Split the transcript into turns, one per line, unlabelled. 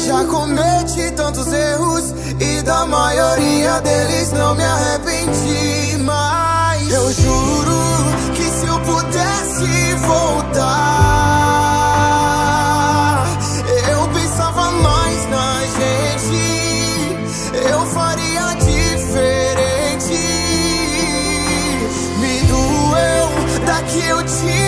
Já cometi tantos erros e da maioria deles não me arrependi. Mas eu juro que se eu pudesse voltar, eu pensava mais na gente, eu faria diferente. Me doeu daqui eu te